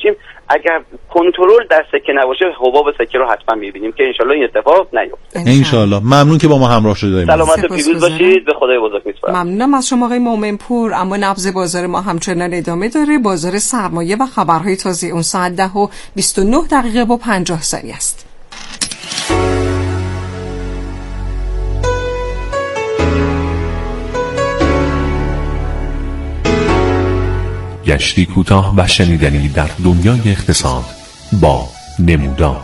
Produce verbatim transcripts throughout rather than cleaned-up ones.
باشیم. اگر کنترل در سکه نباشه حباب سکه رو حتما میبینیم که انشالله این اتفاق نیفته. انشالله. ممنون که با ما همراه شدید. سلامت و پیروز باشید. به خدای بزرگ میسپارم. ممنونم از شما آقای مومنپور. اما نبض بازار ما همچنان ادامه داره. بازار سرمایه و خبرهای تازه اون ساعت ده و بیست و نه دقیقه و پنجاه ثانیه است. گشتی کوتاه و شنیدنی در دنیای اقتصاد با نمودار.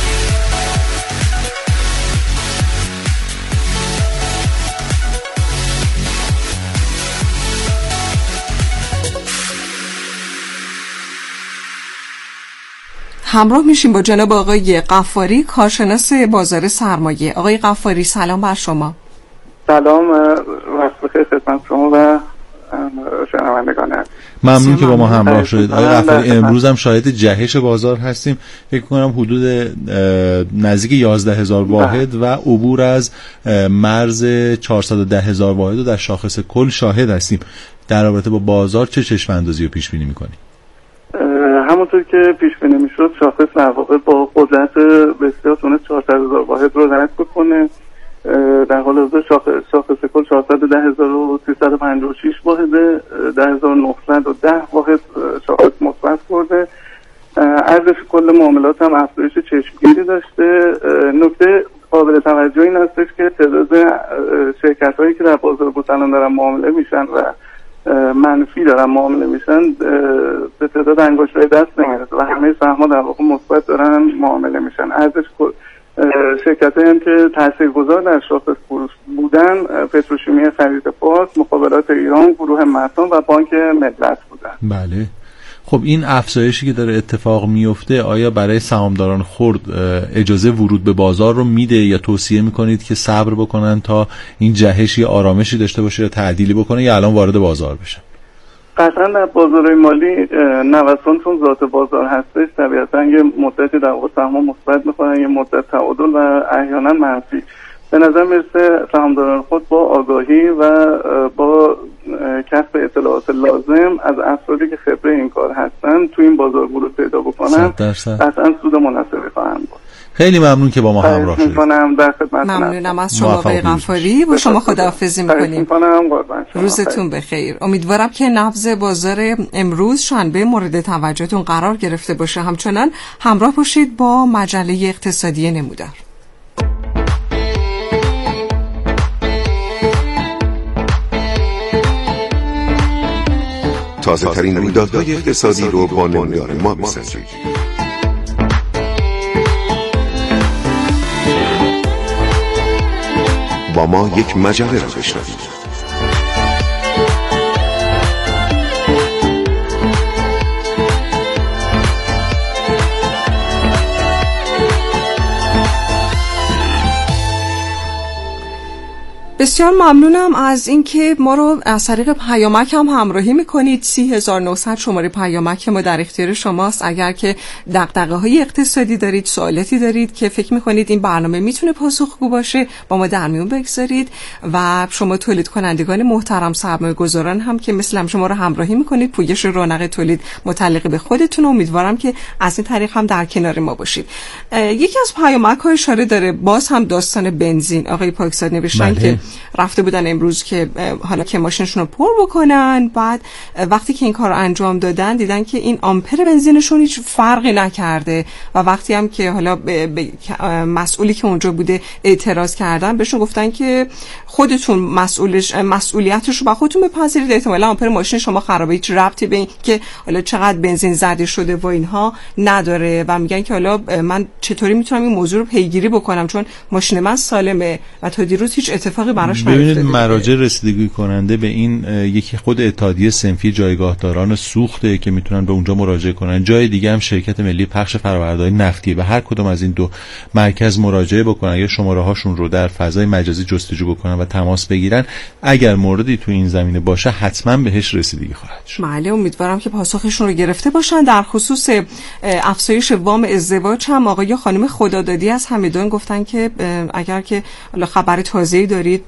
همراه میشیم با جناب آقای غفاری، کارشناس بازار سرمایه. آقای غفاری سلام بر شما. سلام، وقت بخیر خدمت شما و شنوندگان. ممنون که با ما همراه شدید. آقای غفاری، امروز هم شاهد جهش بازار هستیم. فکر کنم حدود نزدیک یازده هزار واحد و عبور از مرز چهارصد و ده هزار واحد رو در شاخص کل شاهد هستیم. در رابطه با بازار چه چشم اندازی رو پیش بینی می‌کنید؟ همونطور که پیش بینی می‌شد شاخص در واقع با قدرت بسیار تونست چهارصد هزار واحد رو رد بکنه. در حال حاضر شاخص شاخص کل چهارصد و ده هزار و سیصد و پنجاه و شش واحد، ده هزار و نهصد و ده واحد شاخص مثبت برده. ارزش کل معاملات هم افزایش چشمگیری داشته. نکته قابل توجه این هستش که تعداد شرکت‌هایی که در بازار بورس الان دارن معامله میشن و منفی دارن معامله میشن به تعداد انگشتای دست نمیرسه و همه سهم‌ها در واقع مثبت دارن معامله میشن. ارزش شرکت‌هایی هم که تاثیرگذار در شاخص فروش بودن پتروشیمی خرید پاس، مخابرات ایران، گروه مهتان و بانک ملت بودن. بله. خب این افزایشی که داره اتفاق میفته آیا برای سهامداران خرد اجازه ورود به بازار رو میده یا توصیه میکنید که صبر بکنن تا این جهشی آرامشی داشته باشه یا تعدیلی بکنه یا الان وارد بازار بشن؟ قطعا در بازارهای مالی نوسان چون ذات بازار هستش طبیعتا یه مدتی در واقع سهم‌ها مثبت می‌خورن، یه مدت تعادل و احیانا منفی. به نظر میرسه سهامداران خود با آگاهی و با کسب اطلاعات لازم از افرادی که خبره این کار هستن تو این بازار ورود پیدا بکنن قطعا سود مناسبی خواهند بود. خیلی ممنون که با ما همراه شدید. ممنونم از شما آقای غفاری. با شما خداحافظی می‌کنیم. روزتون بخیر. امیدوارم که نبض بازار امروز شنبه مورد توجهتون قرار گرفته باشه. همچنان همراه باشید با مجله اقتصادی نمودار. تازه ترین رویدادهای اقتصادی رو با نمودار ما بسنجید. با ما یک مجله را بشنوید. بسیار ممنونم از اینکه ما رو از طریق پیامک هم همراهی میکنید. سی هزار و نهصد شماره پیامک ما در اختیار شماست. اگر که دغدغه‌های اقتصادی دارید، سوالاتی دارید که فکر میکنید این برنامه میتونه پاسخگو باشه، با ما در میون بگذارید. و شما تولید کنندگان محترم، سرمایه گذاران هم که مثل هم شما رو همراهی میکنید، پویش رونق تولید متعلق به خودتون. امیدوارم که از این طریق هم در کنار ما باشید. یکی از پیامک ها اشاره داره باز هم داستان بنزین. آقای پاکزاد نوشتن که رفته بودن امروز که حالا که ماشینشون رو پر بکنن، بعد وقتی که این کار رو انجام دادن دیدن که این آمپر بنزینشون هیچ فرقی نکرده و وقتی هم که حالا به مسئولی که اونجا بوده اعتراض کردن، بهشون گفتن که خودتون مسئولش مسئولیتش رو با خودتون بپذیرید، احتمالاً آمپر ماشین شما خرابه، هیچ ربطی به این که حالا چقدر بنزین زده شده و اینها نداره. و میگن که حالا من چطوری میتونم این موضوع رو پیگیری بکنم چون ماشین من سالمه و تا دیروز هیچ اتفاقی براش نیفتاده. ببینید مراجع رسیدگی کننده به این یکی خود اتحادیه صنفی جایگاهداران سوخته که میتونن به اونجا مراجعه کنن. جای دیگه هم شرکت ملی پخش فرآورده‌های نفتی. به هر کدوم از این دو مرکز مراجعه بکنن یا شماره هاشون رو در فضای مجازی جستجو بکنن و تماس بگیرن. اگر موردی تو این زمینه باشه حتما بهش رسیدگی خواهد شد. بله، امیدوارم که پاسخشون رو گرفته باشن. در خصوص افزایش وام ازدواج هم آقای خانم خدادادی از همدان گفتن که اگر که حالا خبر تازه‌ای دارید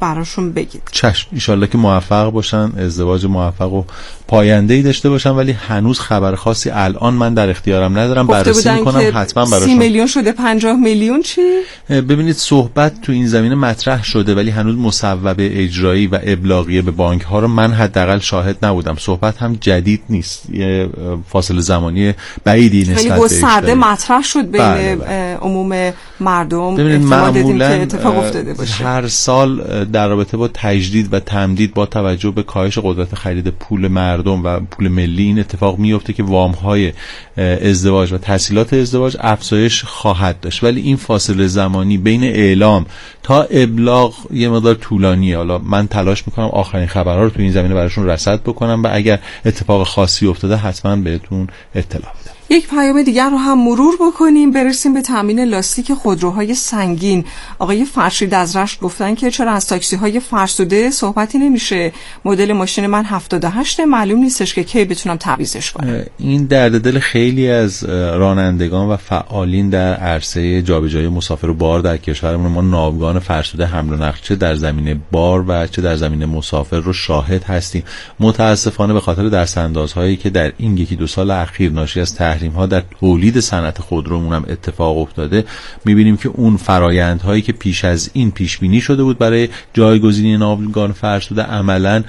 براشون بگید. چشم، ان که موفق باشن، ازدواج موفق و پاینده‌ای داشته باشن، ولی هنوز خبر خاصی الان من در اختیارم ندارم. بررسی میکنم حتما براشون. سی میلیون شده، پنجاه میلیون چی؟ ببینید صحبت تو این زمینه مطرح شده، ولی هنوز مصوبه اجرایی و ابلاغیه به بانک ها رو من حداقل شاهد نبودم. صحبت هم جدید نیست، یه فاصله زمانی بعیدی نسبت به گسترده مطرح شد بین بله بله. عموم مردم. ببینید معمولا اتفاق افتاده باشه. هر سال در رابطه با تجدید و تمدید با توجه به کاهش قدرت خرید پول مردم و پول ملی این اتفاق میفته که وام‌های ازدواج و تسهیلات ازدواج افزایش خواهد داشت، ولی این فاصله زمانی بین اعلام تا ابلاغ یه مقدار طولانیه. حالا من تلاش میکنم آخرین خبرها رو تو این زمینه براشون رصد بکنم و اگر اتفاق خاصی افتاده حتما بهتون اطلاع بدم. یک پیام دیگر رو هم مرور بکنیم، برسیم به تامین لاستیک خودروهای سنگین. آقای فرشید از رشت گفتن که چرا از تاکسی های فرسوده صحبتی نمیشه؟ مدل ماشین من هفتاد و هشت، معلوم نیستش که کی بتونم تعویضش کنم. این درد دل خیلی از رانندگان و فعالین در عرصه جابجایی مسافر و بار در کشورمون. ما ناوگان فرسوده حمل و نقل چه در زمینه بار و چه در زمینه مسافر رو شاهد هستیم. متاسفانه به خاطر دستاندازهایی که در این یکی دو سال اخیر ناشی از تحریم ها در تولید صنعت خودرومون هم اتفاق افتاده، میبینیم که اون فرایندهایی که پیش از این پیش بینی شده بود برای جایگزینی ناوگان فرسوده عملاً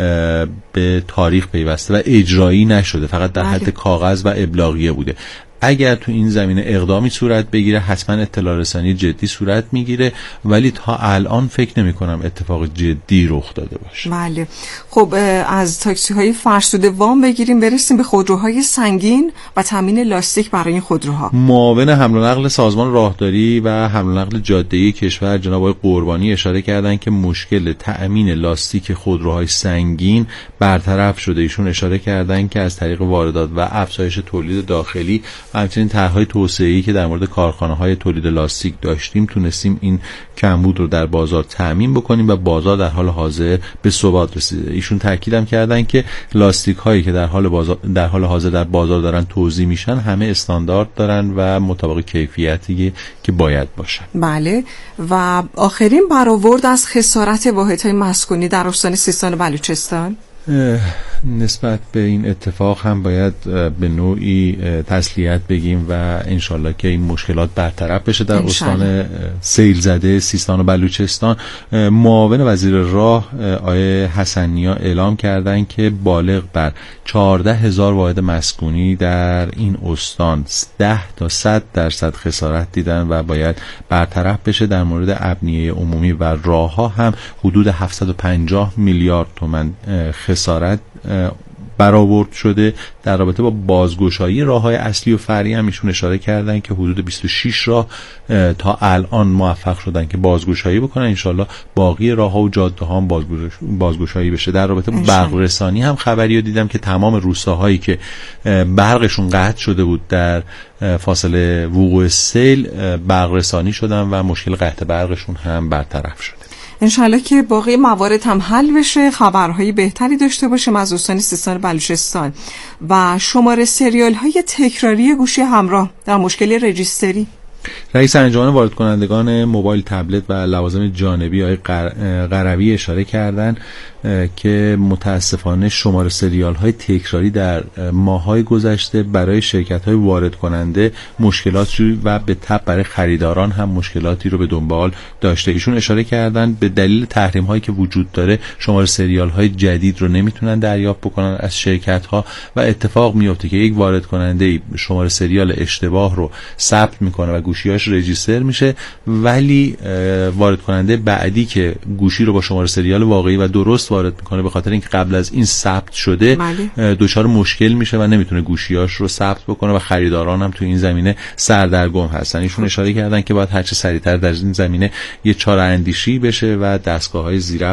به تاریخ پیوسته و اجرایی نشده، فقط در حد کاغذ و ابلاغیه بوده. اگر تو این زمینه اقدامی صورت بگیره حتما اطلاع رسانی جدی صورت میگیره، ولی تا الان فکر نمی کنم اتفاق جدی رخ داده باشه. بله. خب از تاکسی های فرسوده وام بگیریم، برسیم به خودروهای سنگین و تامین لاستیک برای این خودروها. معاون حمل و نقل سازمان راهداری و حمل و نقل جاده‌ای کشور جناب آقای قربانی اشاره کردن که مشکل تامین لاستیک خودروهای سنگین برطرف شده. ایشون اشاره کردن که از طریق واردات و افزایش تولید داخلی و همچنین طرح‌های توسعه‌ای که در مورد کارخانه‌های تولید لاستیک داشتیم تونستیم این کمبود رو در بازار تامین بکنیم و بازار در حال حاضر به ثبات رسیده. ایشون تاکیدم کردن که لاستیک‌هایی که در حال بازار در حال حاضر در بازار دارن توزیع میشن همه استاندارد دارن و مطابق کیفیتی که باید باشن. بله. و آخرین برآورد از خسارت واحدهای مسکونی در استان سیستان و بلوچستان. نسبت به این اتفاق هم باید به نوعی تسلیت بگیم و انشالله که این مشکلات برطرف بشه. در استان سیل زده سیستان و بلوچستان معاون وزیر راه آقای حسنیا اعلام کردن که بالغ بر چهارده هزار واحد مسکونی در این استان ده تا صد درصد خسارت دیدن و باید برطرف بشه. در مورد ابنیه عمومی و راه ها هم حدود هفتصد و پنجاه میلیارد تومان خسارت برآورد شده. در رابطه با بازگشایی راه‌های اصلی و فرعی هم ایشون اشاره کردن که حدود بیست و شش راه تا الان موفق شدن که بازگشایی بکنن. انشالله باقی راه‌ها و جاده‌ها هم بازگش... بازگشایی بشه. در رابطه با برق رسانی هم خبری رو دیدم که تمام روستاهایی که برقشون قطع شده بود در فاصله وقوع سیل برق رسانی شدن و مشکل قطع برقشون هم برطرف شده. انشالله که باقی موارد هم حل بشه، خبرهای بهتری داشته باشیم از استان سیستان و بلوچستان. و شماره سریال های تکراری گوشی همراه در مشکل رجیستری. رئیس انجمن وارد کنندگان موبایل، تبلت و لوازم جانبی آقای قروی اشاره کردند که متاسفانه شماره سریال های تکراری در ماه‌های گذشته برای شرکت های وارد کننده مشکلات و به تبع برای خریداران هم مشکلاتی رو به دنبال داشته. ایشون اشاره کردن به دلیل تحریم هایی که وجود داره شماره سریال های جدید رو نمیتونن دریافت بکنن از شرکت ها و اتفاق میفته که یک وارد کننده شماره سریال اشتباه رو ثبت میکنه و گوشیاش رجیستر میشه، ولی وارد کننده بعدی که گوشی رو با شماره سریال واقعی و درست وارد میکنه به خاطر اینکه قبل از این ثبت شده دچار مشکل میشه و نمیتونه گوشیاش رو ثبت بکنه و خریداران هم تو این زمینه سردرگم هستن. ایشون اشاره کردن که باید هرچه سریعتر در این زمینه یه چاره اندیشی بشه و دستگاه‌های زیربط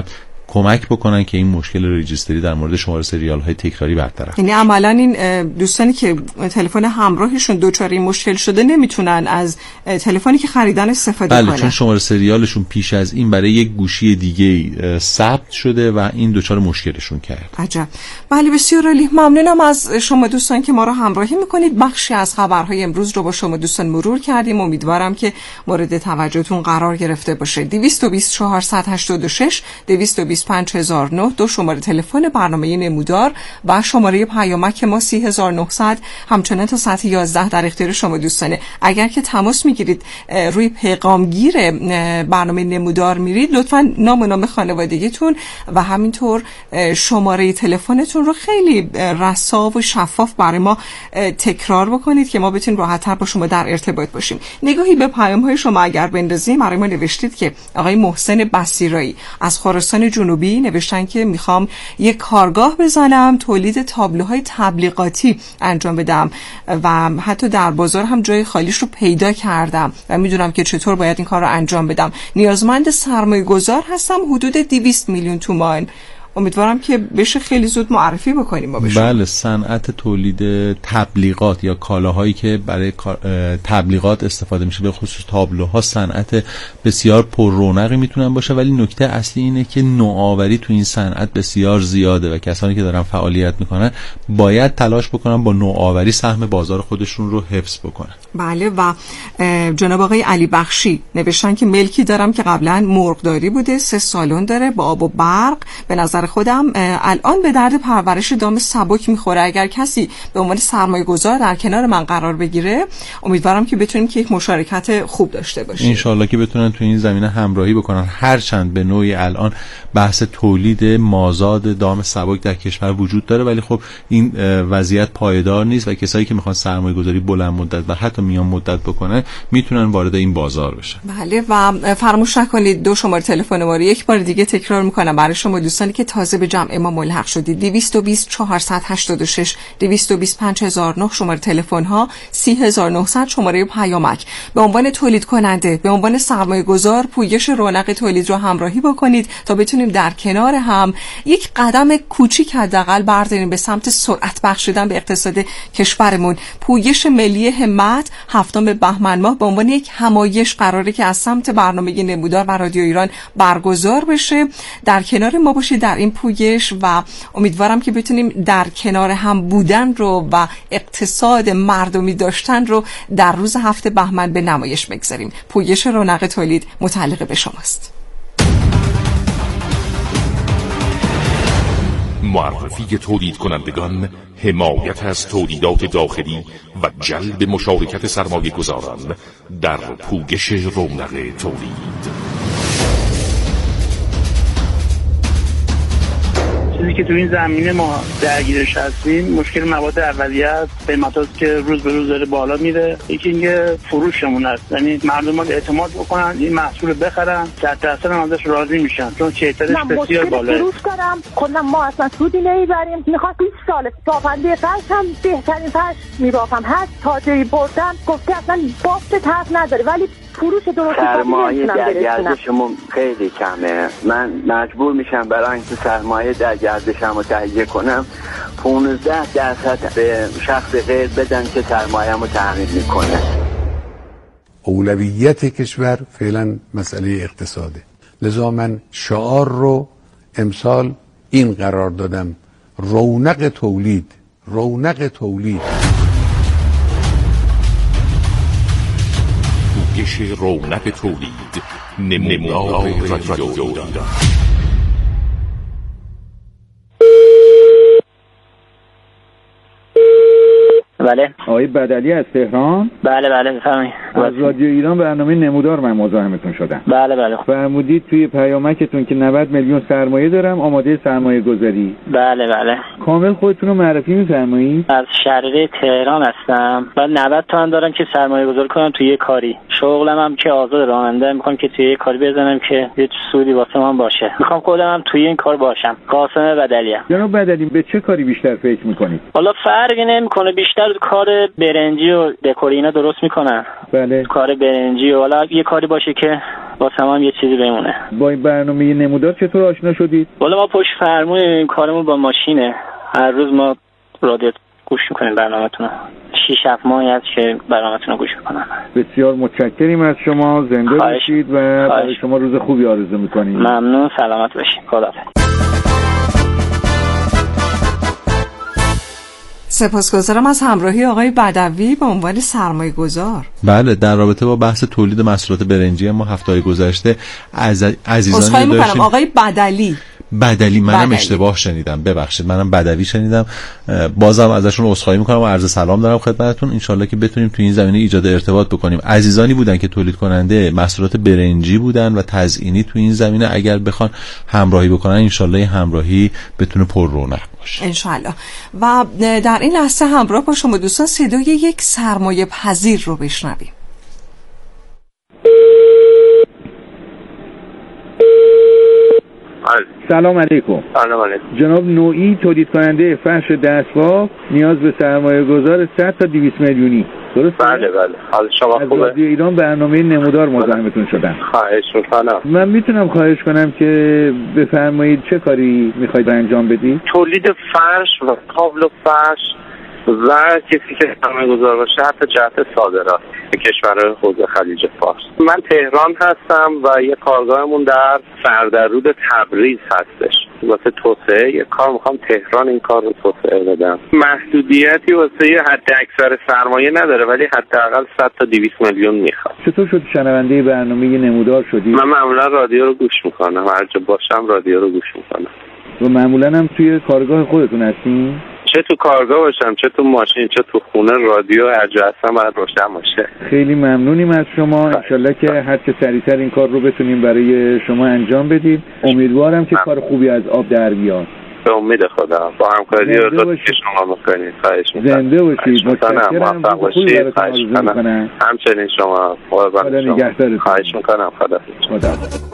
کمک بکنن که این مشکل رجیستری در مورد شماره سریال های تکراری برطرف. یعنی عملاً این دوستانی که تلفن همراهشون دچار این مشکل شده نمیتونن از تلفنی که خریدن استفاده بله کنن. چون شماره سریالشون پیش از این برای یک گوشی دیگه ثبت شده و این دچار مشکلشون کرد. عجب. بله بسیار عالی. ممنونم از شما دوستان که ما رو همراهی میکنید. بخشی از خبرهای امروز رو با شما دوستان مرور کردیم. امیدوارم که مورد توجهتون قرار گرفته باشه. دویست و بیست چهارصد و هشتاد و شش دویست و بیست پنج هزار و نه دو شماره تلفن برنامه نمودار و شماره پیامک ما سی هزار و نهصد همچنان تا ساعت یازده در اختیار شما دوستانه. اگر که تماس میگیرید روی پیغامگیر برنامه نمودار میرید لطفاً نام و نام خانوادگیتون و همینطور شماره تلفنتون رو خیلی رسا و شفاف برای ما تکرار بکنید که ما بتونیم راحت‌تر با شما در ارتباط باشیم. نگاهی به پیام‌های شما اگر بندازیم، برای ما نوشتید که آقای محسن بصیرایی از خراسان جنوبی نوشتن که میخوام یک کارگاه بزنم، تولید تابلوهای تبلیغاتی انجام بدم و حتی در بازار هم جای خالیش رو پیدا کردم و میدونم که چطور باید این کار رو انجام بدم. نیازمند سرمایه گذار هستم، حدود دویست میلیون تومان. امیدوارم که بشه خیلی زود معرفی بکنیم ما بشه. بله، صنعت تولید تبلیغات یا کالاهایی که برای تبلیغات استفاده میشه، به خصوص تابلوها، صنعت بسیار پر رونقی میتونن باشه، ولی نکته اصلی اینه که نوآوری تو این صنعت بسیار زیاده و کسانی که دارن فعالیت میکنن باید تلاش بکنن با نوآوری سهم بازار خودشون رو حفظ بکنن. بله و جناب آقای علی بخشی نوشتن که ملکی دارم که قبلا مرغداری بوده، سه سالن داره با آب و برق. به نظر خودم الان به درد پرورش دام سبک میخوره. اگر کسی به عنوان سرمایه گذار در کنار من قرار بگیره، امیدوارم که بتونیم که یک مشارکت خوب داشته باشیم. انشالله که بتونن تو این زمینه همراهی بکنن. هرچند به نوعی الان بحث تولید مازاد دام سبک در کشور وجود داره، ولی خب این وضعیت پایدار نیست و کسایی که میخوان سرمایه گذاری بلند مدت و حتی میان مدت بکنن میتونن وارد این بازار بشن. بله و فراموش نکنید دو شماره تلفن ما رو یک بار دیگه تکرار میکنم برای شما دوستانی که تازه به جمع ما ملحق شدید. دویست و بیست چهارصد و هشتاد و شش دویست و بیست پنج هزار و نه شماره تلفن ها، سی هزار و نهصد شماره پیامک. به عنوان تولید کننده، به عنوان سرمایه گذار، پویش رونق تولید رو همراهی بکنید تا بتونیم در کنار هم یک قدم کوچیک حداقل برداریم به سمت سرعت بخشیدن به اقتصاد کشورمون. پویش ملی همت هفتم بهمن ماه به عنوان یک همایش قراره که از سمت برنامه نمودار و رادیو ایران برگزار بشه. در کنار ما باشید در این پویش و امیدوارم که بتونیم در کنار هم بودن رو و اقتصاد مردمی داشتن رو در روز هفته بهمن به نمایش بگذاریم. پویش رونق تولید متعلق به شماست. معرفی تولید کنندگان، حمایت از تولیدات داخلی و جلب مشارکت سرمایه گذاران در پویش رونق تولید. چیزی که تو این زمینه ما درگیرش هستیم مشکل مواد اولیه است، قیمتاست که روز به روز داره بالا میره. یکی اینکه فروشمون است، یعنی مردم اعتماد بکنن این محصول بخرن، صد درصد هم ازش راضی میشن چون کیفیتش بسیار بالاست. فروش دارم خودم، ما اصلا سودی نمیبریم. میخوام بیست سال بافنده فرش هم بهترین فرش میبافم. هر تاجری بردم گفته اصلا بافت طرف نداره، ولی فروش درست سرمایه در گردشمون خیلی کمه. من مجبور میشم برای اینکه سرمایه در گردشم رو تهیه کنم پانزده درصد به شخص غیر بدن که سرمایه‌مو تامین میکنه. اولویت کشور فعلا مسئله اقتصاده، لذا من شعار رو امسال این قرار دادم: رونق تولید، رونق تولید. پویش رونق تولید، نمودار رادیو ایران. بله. آقای بدلی از تهران؟ بله بله بفرمایید. از رادیو ایران برنامه نمودار من مزاحمتون شدم. بله بله. فرمودید توی پیامکتون که نود میلیون سرمایه دارم، آماده سرمایه گذاری. بله بله. کامل خودتون رو معرفی می‌فرمایید؟ از شهرده تهران هستم و نود تومن دارم که سرمایه گذاری کنم توی یه کاری. شغلم هم که آزاد راننده، می‌خوام که توی یه کاری بزنم که یه سودی واسه من باشه. می‌خوام خودم هم توی این کار باشم. قاسم بدلی ام. جناب بدلی به چه کاری بیشتر فکر می‌کنید؟ حالا فرقی نمی‌کنه، بیشتر کار برنجی و دکور اینا درست میکنن. بله. کار برنجی و حالا یه کاری باشه که واسه هم یه چیزی بمونه. با این برنامه نمودار چطور آشنا شدید؟ والا ما پشت فرمون کارمون با ماشینه. هر روز ما رادیو گوش میکنیم برنامه‌تون رو. شش هفت ماهی هست که برنامه‌تون رو گوش میکنم. بسیار متشکریم از شما. زنده باشید و برای شما روز خوبی آرزو میکنیم. ممنون. سلامت باشید. خداحافظ. سپاسگزارم از همراهی آقای بدوی به عنوان سرمایه گذار. بله، در رابطه با بحث تولید محصولات برنجی ما هفته‌های گذشته از عزیزانی داشتیم. آقای بدلی بدلی منم بدلی. اشتباه شنیدم، ببخشید، منم بدوی شنیدم. بازم ازشون عذرخواهی میکنم و عرض سلام دارم خدمتتون. انشالله که بتونیم تو این زمینه ایجاد ارتباط بکنیم. عزیزانی بودن که تولید کننده محصولات برنجی بودن و تزیینی تو این زمینه اگر بخوان همراهی بکنن انشالله همراهی بتونه پر رونق باشه انشالله. و در این لحظه همراه با شما دوستان صدای یک سرمایه پذیر رو بشنویم. سلام علیکم. سلام علیکم. جناب نوعی تولید کننده فرش دستباف نیاز به سرمایه گذار صد تا دویست میلیونی. درسته؟ بله بله. حال شما خوبه؟ از رادیو ایران برنامه نمودار مزاحمتون شدم. خواهش میکنم. من میتونم خواهش کنم که بفرمایید چه کاری میخواید انجام بدید؟ تولید فرش و تابلو فرش و کسی که سرمایه گذار باشه حتی جهت صادرات به کشورهای حوزه خلیج فارس. من تهران هستم و یه کارگاهمون در سردرود تبریز هستش. واسه توسعه یه کار میخوام تهران این کار رو توسعه بدم. محدودیتی واسه یه حد اکثر سرمایه نداره ولی حداقل صد تا دویست میلیون میخوام. چطور شد شنونده برنامه نمودار شدی؟ من معمولا رادیو رو گوش میکنم، هر جا باشم رادیو رو گوش میکنم. و معمولا هم توی کارگاه خودتون هستین؟ چه تو کارگاه باشم چه تو ماشین چه تو خونه رادیو هر جا هستم باید روشن باشه. خیلی ممنونیم از شما. انشالله که هر چه سریعتر این کار رو بتونیم برای شما انجام بدید. امیدوارم که کار خوبی از آب در بیاد. به امید خدا با همکاری رو که شما میکنید. خواهش میکنم. زنده باشید. متشکرم. موفق باشید. خواهش میکنم. همچنین شما. خدا نگهدارتون. خواهش میکنم. خدا خدا.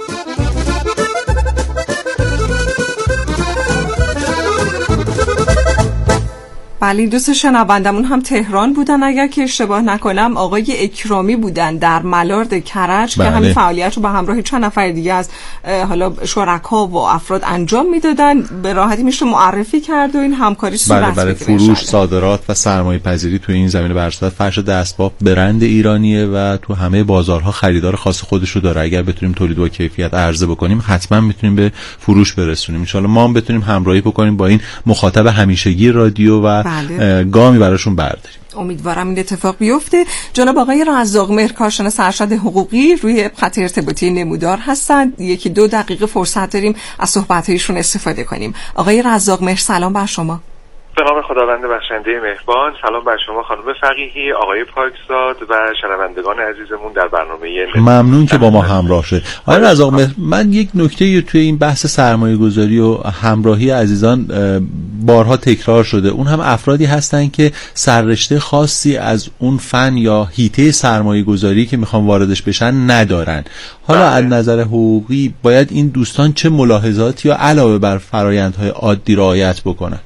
بله دوست شنوندمون هم تهران بودن اگر که اشتباه نکنم آقای اکرامی بودن در ملارد کرج بله. که همین فعالیت رو به همراه چند نفر دیگه از حالا شرکا و افراد انجام میدادن. به راحتی میشه معرفی کرد و این همکاری صورت بله بله فروش، صادرات و سرمایه پذیری توی این زمینه برصورت فرش دستباف برند ایرانیه و تو همه بازارها خریدار خاص خودش رو داره. اگر بتونیم تولید با کیفیت عرضه بکنیم حتما میتونیم به فروش برسونیم. ان شاءالله ما هم بتونیم همراهی بکنیم با این مخاطب همیشگی رادیو و بله. گامی براشون برداریم. امیدوارم این اتفاق بیفته. جناب آقای رزاق مهر کارشناس ارشد حقوقی روی خط ارتباطی نمودار هستند. یکی دو دقیقه فرصت داریم از صحبت‌هایشون استفاده کنیم. آقای رزاق مهر سلام بر شما. به نام خداوند بخشنده مهربان. سلام بر شما خانم فقیهی، آقای پاکزاد و شنوندگان عزیزمون در برنامه. ممنون که با ما همراه شد. آقای رزاق مهر، من یک نکته توی این بحث سرمایه گذاری و همراهی عزیزان بارها تکرار شده. اون هم افرادی هستن که سررشته خاصی از اون فن یا حیطه سرمایه گذاری که میخوان واردش بشن ندارن. حالا از نظر حقوقی باید این دوستان چه ملاحظاتی یا علاوه بر فرآیندهای عادی رعایت بکنن؟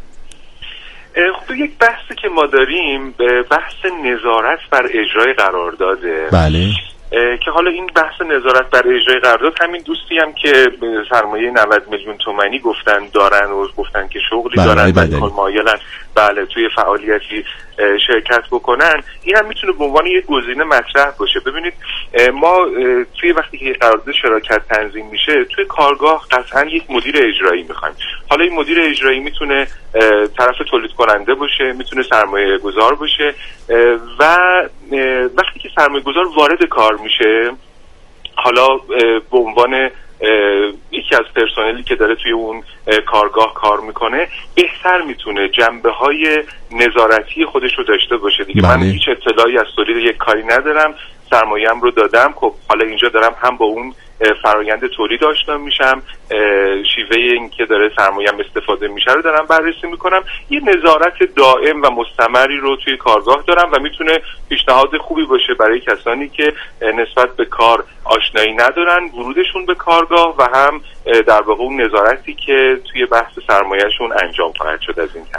خب یک بحثی که ما داریم بحث نظارت بر اجرای قرارداده. بله. که حالا این بحث نظارت بر اجرای قرارداد همین دوستی هم که سرمایه نود میلیون تومانی گفتن دارن و گفتن که شغلی بله دارن و مایلن بله توی فعالیتی شرکت بکنن، این هم میتونه به عنوان یک گزینه مطرح باشه. ببینید ما توی وقتی که قرارداد شراکت تنظیم میشه توی کارگاه قطعا یک مدیر اجرایی میخوایم. حالا این مدیر اجرایی میتونه طرف تولید کننده باشه، میتونه سرمایه گذار باشه و وقتی که سرمایه گذار وارد کار میشه حالا به عنوان یکی از پرسنلی که داره توی اون کارگاه کار میکنه بهتر میتونه جنبه های نظارتی خودش رو داشته باشه دیگه. بله. من هیچ اطلاعی از تولید یک کاری ندارم، سرمایه‌ام رو دادم، خب حالا اینجا دارم هم با اون فرآیند تولید آشنا میشم، شیوه این که داره سرمایه‌ام استفاده میشه رو دارم بررسی میکنم، یه نظارت دائم و مستمری رو توی کارگاه دارم و میتونه پیشنهاد خوبی باشه برای کسانی که نسبت به کار آشنایی ندارن ورودشون به کارگاه و هم در واقع اون نظارتی که توی بحث سرمایه‌شون انجام خواهد شد از این طریق.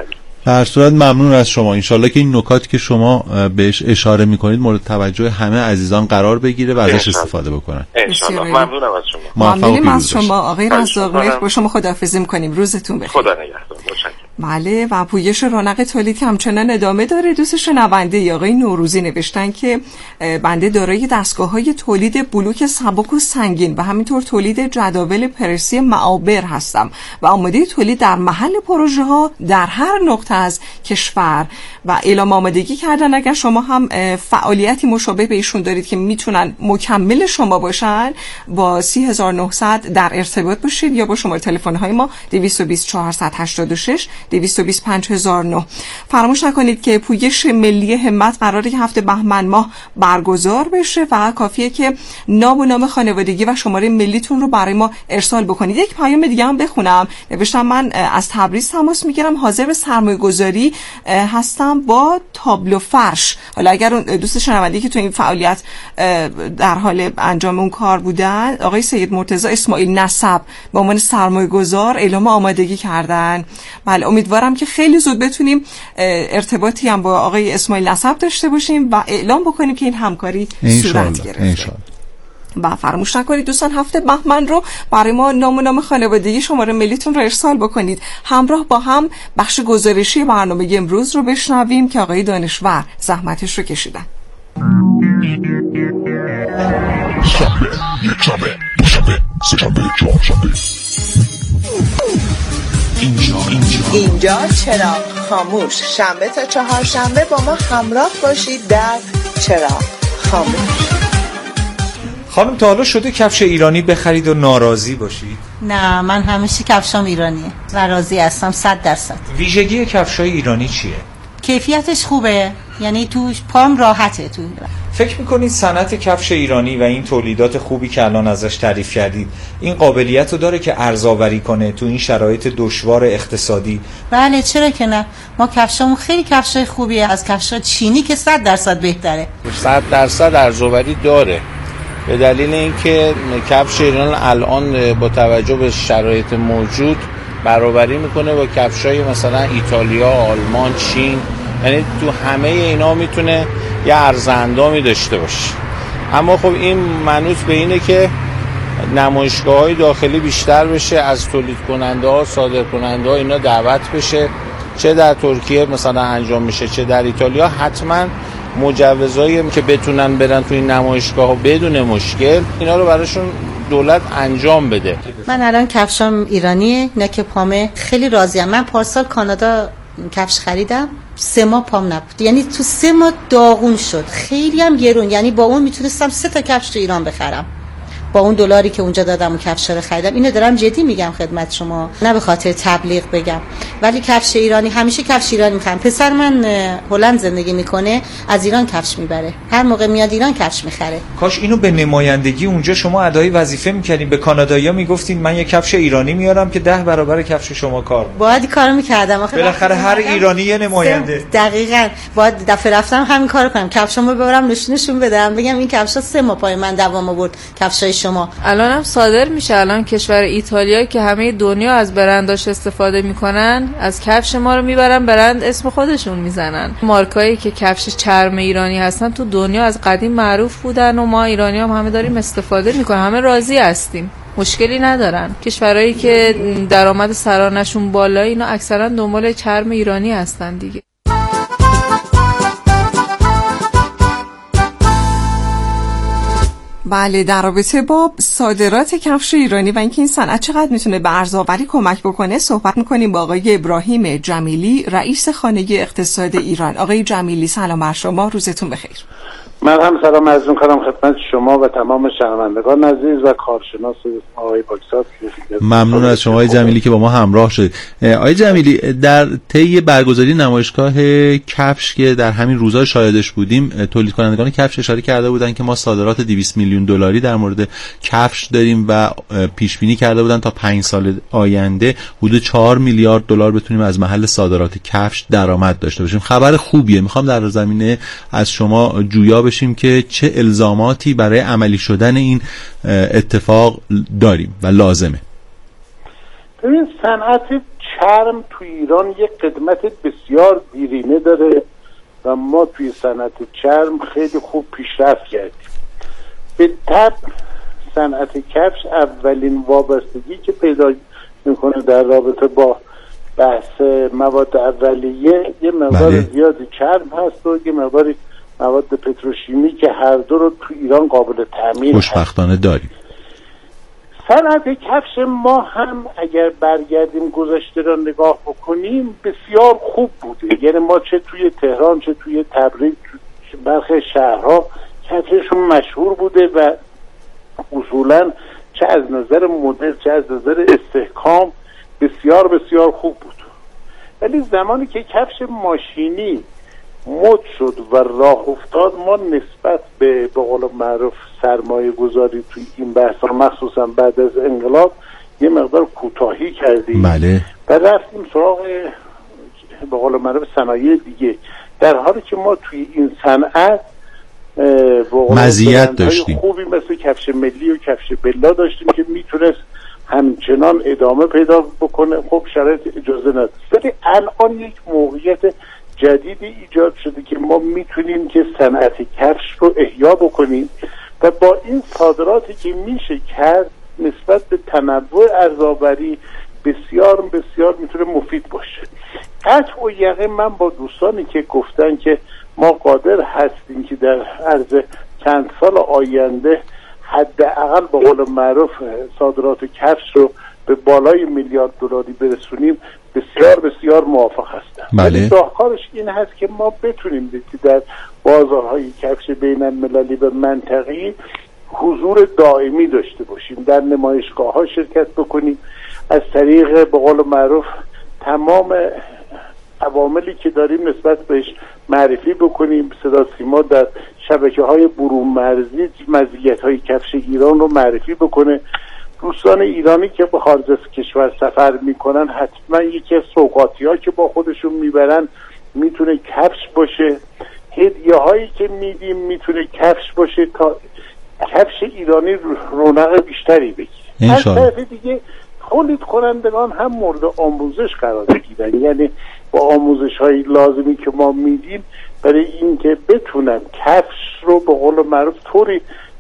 در صورت ممنون از شما. انشالله که این نکات که شما بهش اشاره میکنید مورد توجه همه عزیزان قرار بگیره و ازش استفاده بکنن. انشالله. ممنونم از شما. ممنونیم از شما آقای رزاق مهر. با شما خداحافظی میکنیم. روزتون بخیر. خدا نگهدار. متشکرم. بله و پویش رونق تولید همچنان ادامه داره. دوست شنونده آقای نوروزی نوشتن که بنده دارای دستگاه‌های تولید بلوک سبک و سنگین و همینطور تولید جداول پرسی معابر هستم و آماده تولید در محل پروژه ها در هر نقطه از کشور و اعلام آمادگی کردن اگر شما هم فعالیتی مشابه به ایشون دارید که میتونن مکمل شما باشن با سی هزار و نهصد در ارتباط باشید یا با شماره تلفن های ما دویست و بیست چهارصد و هشتاد و شش دویست و بیست پنج هزار و نه. فراموش نکنید که پویش ملی همت قراره که هفته بهمن ماه برگزار بشه و کافیه که نام و نام خانوادگی و شماره ملیتون رو برای ما ارسال بکنید. یک پیام دیگه هم بخونم. نوشتم من از تبریز تماس میگیرم، حاضر به سرمایه گذاری هستم با تابلو فرش. حالا اگر اون دوست شنونده‌ای که تو این فعالیت در حال انجام اون کار بودن، آقای سید مرتضی اسماعیل نسب به عنوان سرمایه گذار اعلام آمادگی کردن. بله امیدوارم که خیلی زود بتونیم ارتباطی هم با آقای اسماعیل نسب داشته باشیم و اعلام بکنیم که این همکاری صورت گرفته. و فراموش نکنید دوستان هفته بهمن رو برای ما نام و نام خانوادگی شماره ملیتون رو ارسال بکنید. همراه با هم بخش گزارشی برنامه امروز رو بشنویم که آقای دانشور زحمتش رو کشیدن. شنبه، یک شنبه، دو شنبه، سه شنبه، چهار شنبه. اینجا اینجا اینجا چراغ خاموش. شنبه تا چهار شنبه با ما همراه باشید در چراغ خاموش. خانم تا حالا شده کفش ایرانی بخرید و ناراضی باشید؟ نه من همیشه کفشام ایرانیه و راضی هستم صد درصد. ویژگی کفشای ایرانی چیه؟ کیفیتش خوبه، یعنی توش پام راحته. تو فکر میکنید صنعت کفش ایرانی و این تولیدات خوبی که الان ازش تعریف کردید این قابلیت رو داره که ارزآوری کنه تو این شرایط دشوار اقتصادی؟ بله چرا که نه. ما کفشامون خیلی کفشای خوبیه از کفشای چینی که صد درصد بهتره. صد درصد ارزآوری داره به دلیل اینکه کفش ایران الان با توجه به شرایط موجود برابری میکنه با کفشای مثلا ایتالیا، آلمان، چین، یعنی تو همه اینا میتونه یه ارزندامی داشته باشه. اما خب این منوط به اینه که نمایشگاه‌های داخلی بیشتر بشه، از تولید کننده ها، صادر کننده ها اینا دعوت بشه، چه در ترکیه مثلا انجام میشه چه در ایتالیا. حتما مجوزایی که بتونن برن تو این نمایشگاه ها بدون مشکل اینا رو براشون دولت انجام بده. من الان کفشام ایرانیه، نک پامه، خیلی راضیم. من پارسال کانادا کفش خریدم، سه ماه پام نبود، یعنی تو سه ماه داغون شد، خیلی هم گرون، یعنی با اون میتونستم سه تا کفش تو ایران بخرم با اون دلاری که اونجا دادم و کفش رو خریدم. اینو دارم جدی میگم خدمت شما، نه به خاطر تبلیغ بگم. ولی کفش ایرانی، همیشه کفش ایرانی میخرم. پسر من هلند زندگی میکنه، از ایران کفش میبره، هر موقع میاد ایران کفش میخره. کاش اینو به نمایندگی اونجا شما ادای وظیفه میکردین، به کانادایی‌ها میگفتین من یه کفش ایرانی میارم که ده برابر کفش شما کار. باید این کارو میکردم آخه بالاخره هر ایرانی یه نماینده. دقیقاً باید دفعه رفتم همین کارو کنم، کفشامو ببرم نشونشون بدم، بگم این کفشا سه ماه پای من دوام آورد، کفشای شما. الان هم صادر میشه. الان کشور ایتالیا که همه دنیا از برنداش استفاده میکنن، از کفش ما رو میبرن برند اسم خودشون میزنن. مارکایی که کفش چرم ایرانی هستن تو دنیا از قدیم معروف بودن و ما ایرانی هم همه داریم استفاده میکنیم، همه راضی هستیم، مشکلی ندارن. کشورهایی که درآمد سرانشون بالا اینا اکثرا دنبال چرم ایرانی هستن دیگه. بله در رابطه با صادرات کفش ایرانی و اینکه این صنعت چقدر میتونه به ارزآوری کمک بکنه صحبت میکنیم با آقای ابراهیم جمیلی، رئیس خانه اقتصاد ایران. آقای جمیلی سلام بر شما، روزتون بخیر. من هم سلام عرض می‌کنم خدمت شما و تمام شنوندگان عزیز و کارشناس آقای پاکزاد. ممنون از شما آقای جمیلی که با ما همراه شدید. آقای جمیلی در طی برگزاری نمایشگاه کفش که در همین روزها شاهدش بودیم، تولید کنندگان کفش اشاره کرده بودن که ما صادرات دویست میلیون دلاری در مورد کفش داریم و پیش بینی کرده بودن تا پنج سال آینده حدود چهار میلیارد دلار بتونیم از محل صادرات کفش درآمد داشته باشیم. خبر خوبیه. میخوام در زمینه از شما جویا بشیم که چه الزاماتی برای عملی شدن این اتفاق داریم و لازمه. ببین صنعت چرم تو ایران یک خدمت بسیار دیرینه داره و ما توی صنعت چرم خیلی خوب پیشرفت کردیم. به طب صنعت کفش اولین وابستگی که پیدا میکنه در رابطه با بحث مواد اولیه یه مقدار بله. زیادی چرم هست و یه مقدار مواد پتروشیمی که هر دو رو تو ایران قابل تأمین خوشبختانه داریم. صنعت کفش ما هم اگر برگردیم گذشته را نگاه بکنیم بسیار خوب بوده، یعنی ما چه توی تهران چه توی تبریز برخی شهرها کفششون مشهور بوده و اصولا چه از نظر مدل چه از نظر استحکام بسیار بسیار خوب بود. ولی زمانی که کفش ماشینی مد شد و راه افتاد ما نسبت به به قول معروف سرمایه گذاری توی این بحثا مخصوصا بعد از انقلاب یه مقدار کوتاهی کردیم بله. و رفتیم سراغ به قول معروف صنایع دیگه، در حالی که ما توی این صنعت مزیت داشتیم خوبی مثل کفش ملی و کفش بلا داشتیم که میتونست همچنان ادامه پیدا بکنه. خب شرایط اجازه نداد، ولی الان یک موقعیت جدیدی ایجاد شده که ما میتونیم که صنعت کفش رو احیا بکنیم و با این صادراتی که میشه کرد نسبت به تنوع ارزآوری بسیار بسیار میتونه مفید باشه. قطع و یقین من با دوستانی که گفتن که ما قادر هستیم که در عرض چند سال آینده حداقل به قول معروف صادرات کفش رو به بالای میلیارد دلاری برسونیم بسیار بسیار موافق هستم. بله. راهکارش این هست که ما بتونیم که در بازارهای کفش بین المللی و منطقی حضور دائمی داشته باشیم، در نمایشگاه ها شرکت بکنیم، از طریق به قول معروف تمام عواملی که داریم نسبت بهش معرفی بکنیم. صدا سیما در شبکه های برون مرزی مزیت های کفش ایران رو معرفی بکنه. دوستان ایرانی که به خارج از کشور سفر میکنن حتما یکی از سوغاتی ها که با خودشون میبرن میتونه کفش باشه، هدیه هایی که میدیم میتونه کفش باشه تا کفش ایرانی رونق بیشتری بگیره. از طرف دیگه تولید کنندگان هم مورد آموزش قرار بگیرن، یعنی با آموزش های لازمی که ما میدیم برای اینکه بتونن کفش رو به قول معروف طوری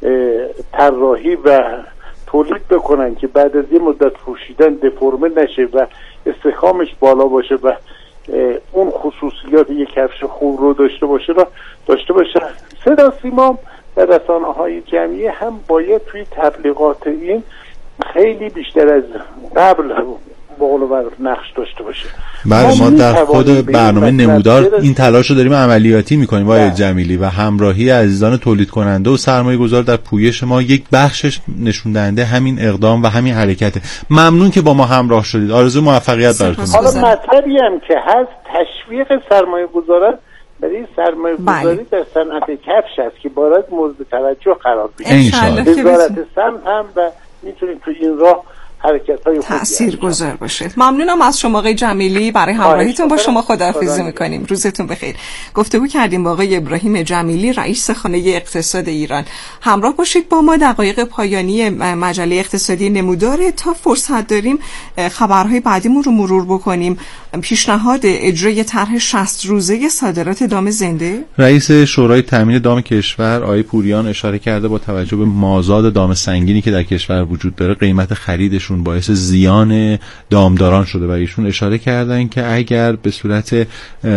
طراحی و تولید بکنن که بعد از یه مدت پوشیدن دفرمه نشه و استحکامش بالا باشه و اون خصوصیات یک کفش خوب رو داشته باشه را داشته باشه. صدا سیما و رسانه های جمعی هم باید توی تبلیغات این خیلی بیشتر از قبل با قول معروف نقش داشته باشه. بله ما در خود برنامه نمودار این تلاش رو داریم عملیاتی میکنیم وای جمیلی و همراهی عزیزان تولید کننده و سرمایه گذار در پویش ما یک بخشش نشون دهنده همین اقدام و همین حرکته. ممنون که با ما همراه شدید. آرزو موفقیت براتون. حالا مطلبی هم که هست تشویق سرمایه گذاران برای سرمایه گذاری در صنعت کفش است که باید مورد توجه قرار بگیره. وزارت سمت هم و میتونید تو این راه حرکت‌های تأثیر گذار باشه. ممنونم از شما آقای جمیلی برای همراهیتون با شما. خداحافظی می‌کنیم. روزتون بخیر. گفتگو کردیم با آقای ابراهیم جمیلی رئیس خانه اقتصاد ایران. همراه باشید با ما. دقایق پایانی مجله اقتصادی نموداره. تا فرصت داریم خبرهای بعدیمون رو مرور بکنیم. پیشنهاد اجرای طرح شصت روزه صادرات دام زنده. رئیس شورای تامین دام کشور آقای پوریان اشاره کرده با توجه به مازاد دام سنگینی که در کشور وجود داره قیمت خریدشون باعث زیان دامداران شده و ایشون اشاره کردن که اگر به صورت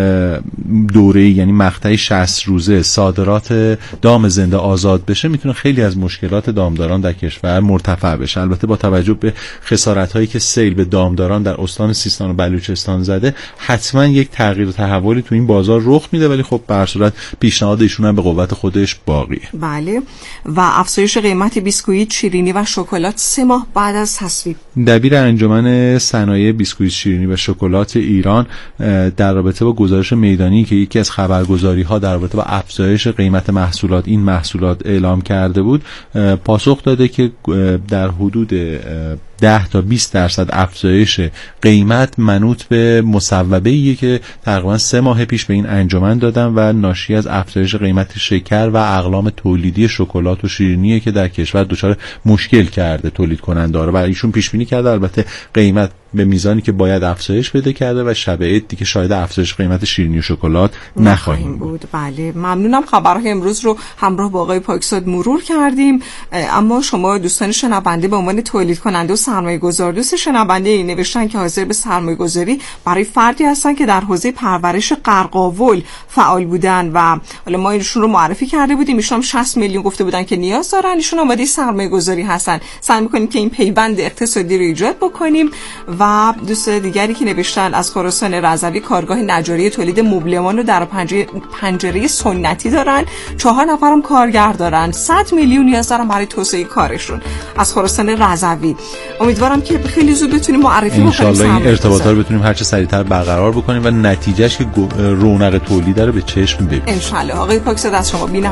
دوره‌ای یعنی مقطعی شصت روزه صادرات دام زنده آزاد بشه میتونه خیلی از مشکلات دامداران در کشور مرتفع بشه. البته با توجه به خسارت‌هایی که سیل به دامداران در استان سیستان و بلوچستان زده حتما یک تغییر و تحولی تو این بازار رخ میده، ولی خب به هر صورت پیشنهاد ایشون هم به قوت خودش باقیه. بله. و افزایش قیمت بیسکویت، شیرینی و شکلات سه ماه بعد از تصویب. دبیر انجمن صنایع بیسکویت، شیرینی و شکلات ایران در رابطه با گزارش میدانی که یکی از خبرگزاری‌ها در رابطه با افزایش قیمت محصولات این محصولات اعلام کرده بود پاسخ داده که در حدود ده تا بیست درصد افزایش قیمت منوط به مصوبه‌ایه که تقریبا سه ماه پیش به این انجمن دادن و ناشی از افزایش قیمت شکر و اقلام تولیدی شکلات و شیرینیه که در کشور دچار مشکل کرده تولید کننده رو و ایشون پیش بینی کرده البته قیمت به میزانی که باید افزایش پیدا کرده و شب عید دیگه شاهد افزایش قیمت شیرینی و شکلات نخواهیم بود. بله ممنونم. خبرهای امروز رو همراه با آقای پاکزاد مرور کردیم. اما شما دوستان شنونده به عنوان تولید کننده و سرمایه گذار، دوست شنونده این نوشتن که حاضر به سرمایه گذاری برای فردی هستن که در حوزه پرورش قرقاول فعال بودن و حالا ما ایشون رو معرفی کرده بودیم، ایشون هم شصت میلیون گفته بودن که نیاز دارن، ایشون آماده سرمایه گذاری هستن. سعی می‌کنیم که این پیوند اقتصادی رو ایجاد بکنیم. و دوست دیگری که نوشتن از خراسان رضوی کارگاه نجاری تولید مبلمان رو در پنجره, پنجره سنتی دارن، چهار نفرم کارگر دارن، صد میلیون نیاز دارن برای توسعه کارشون. از خراسان رضوی امیدوارم که خیلی زود بتونیم معرفی بکنیم، ان شاءالله این ارتباطات رو بتونیم هر چه سریعتر برقرار بکنیم و نتیجهش که رونق تولید رو به چشم ببینیم ان شاءالله. آقای پاکزاد از شما بینم